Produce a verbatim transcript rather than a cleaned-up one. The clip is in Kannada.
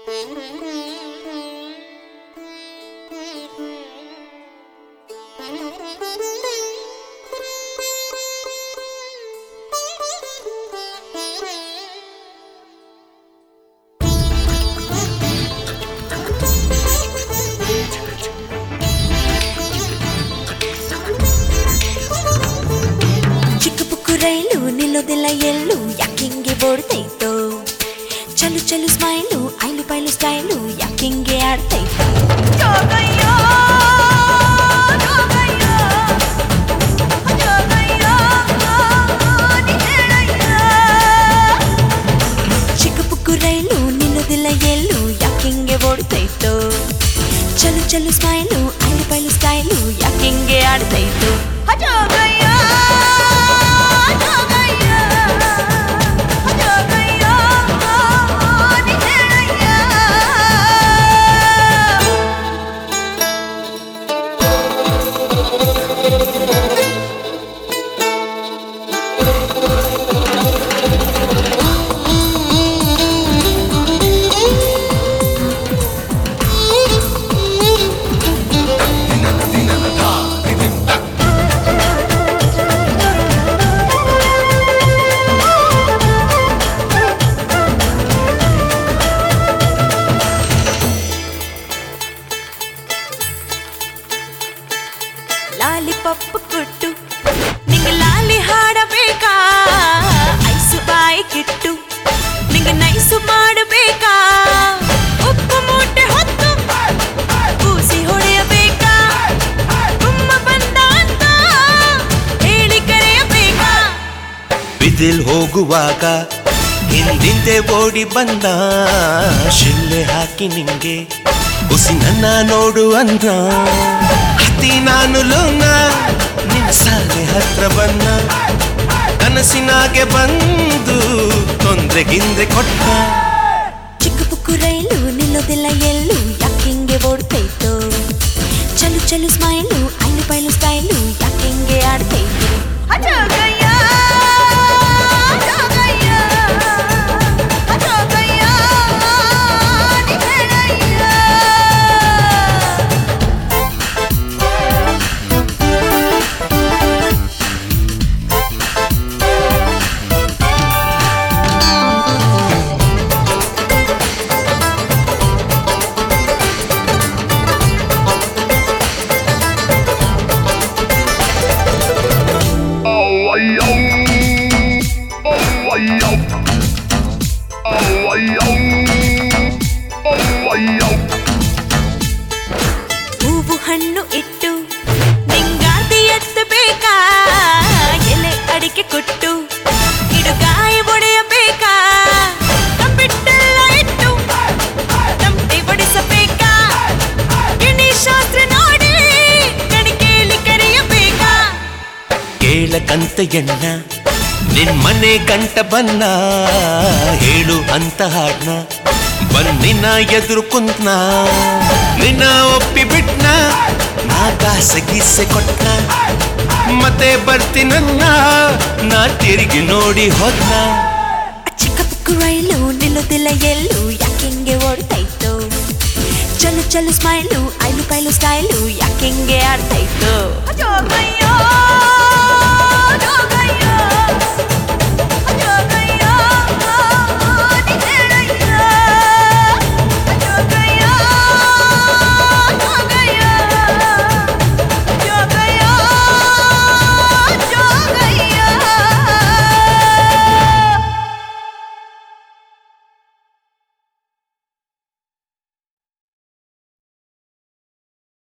ರೈಲು ನಿಲ್ಲೋದಿಲ್ಲ ಎಲ್ಲೂ ಯಾಕಿಂಗೆ ಓಡ್ತೈತೋ ಚಲು ಚಲು ಸ್ಮೈಲು ಐಲು ಪೈಲು ಸ್ಟೈಲು ಯಾಕಿಂಗೆ ಆಡ್ತೈತೋ ಚಿಕ್ಕ ಪುಕ್ಕು ರೈಲು ನಿಲ್ಲೋದಿಲ್ಲ ಎಲ್ಲೂ ಯಾಕಿಂಗೆ ಓಡ್ತೈತೋ ಚಲು ಚಲು ಸ್ಮೈಲು ಐಲು ಪೈಲು ಸ್ಟೈಲು ಯಾಕಿಂಗೆ ಆಡ್ತೈತೋ ಲಾಲಿಪಾಪ್ ಕೊಟ್ಟು ನಿಂಗೆ ಲಾಲಿ ಹಾಡಬೇಕಾ ಐಸು ಬಾಯಿ ಕಿಟ್ಟು ನಿಂಗೆ ನೈಸು ಮಾಡಬೇಕಾ ಉಪ್ಪು ಮೂಟೆ ಹೊತ್ತು ಕೂಸಿ ಹೊಡೆಯಬೇಕಾ ತುಂಬ ಬಂದ ಅಂತ ಹೇಳಿ ಕರೆಯಬೇಕಾ ಬಿದಿಲ್ ಹೋಗುವಾಗ ಹಿಂದಿಂದೆ ಓಡಿ ಬಂದ ಶಿಲ್ಲೆ ಹಾಕಿ ನಿಂಗೆ ಉಸಿ ನನ್ನ ನೋಡು ಅಂದ ಹತ್ತಿ ನಾನು ಲೋನ ನಿನ್ನ ಸಾಲೆ ಹತ್ರ ಬನ್ನ ಕನಸಿನಾಗೆ ಬಂದು ತೊಂದ್ರೆ ಗಿಂದ್ರೆ ಕೊಟ್ಟ ಚಿಕ್ಕ ಪುಕ್ಕು ರೈಲು ನಿಲ್ಲೋದಿಲ್ಲ ಎಲ್ಲೂ ಯಾಕಿಂಗೆ ಓಡ್ತೈತೋ ಚಲು ಚಲು ಸ್ಮೈಲು ಐಲು ಪೈಲು ಸ್ಟೈಲು ಯಾಕಿಂಗೆ ಆಡ್ತೈತೋ ಹೂವು ಹಣ್ಣು ಇಟ್ಟು ನಿಂಗಾರ್ತಿ ಎತ್ತಬೇಕಾ ಎಲೆ ಅಡಿಕೆ ಕೊಟ್ಟು ಗಿಡಗಾಯಿ ಒಡೆಯಬೇಕಾ ಕಂಬಿಟ್ಟೆಲ್ಲ ಇಟ್ಟು ತಮಟೆ ಬಡಿಸಬೇಕಾ ಗಿಣಿ ಶಾಸ್ತ್ರ ನೋಡಿ ಕಣಿಕೇಲಿ ಕರೆಯಬೇಕಾ ಕೇಳಕಂತ ಎಣ್ಣ ನಿನ್ ಮನೆ ಗಂಟ ಬನ್ನ ಹೇಳು ಅಂತ ಹಾಡ್ನ ಬನ್ನಿನ ಎದುರು ಕುಂತ್ನ ನಿನ್ನ ಒಪ್ಪಿ ಬಿಟ್ನ ನಾ ಕಾಸೆ ಗೀಸೆ ಕೊಟ್ನ ಮತ್ತೆ ಬರ್ತೀನನ್ನ ನಾ ತಿರುಗಿ ನೋಡಿ ಹೋದ್ನ ಚಿಕ್ಕ ಪುಕ್ಕು ರೈಲು ನಿಲ್ಲೋದಿಲ್ಲ ಎಲ್ಲೂ ಯಾಕಿಂಗೆ ಓಡ್ತೈತೋ ಚಲು ಚಲು ಸ್ಮೈಲು ಐಲು ಪೈಲು ಸ್ಟೈಲು ಯಾಕಿಂಗೆ ಆಡ್ತೈತೋ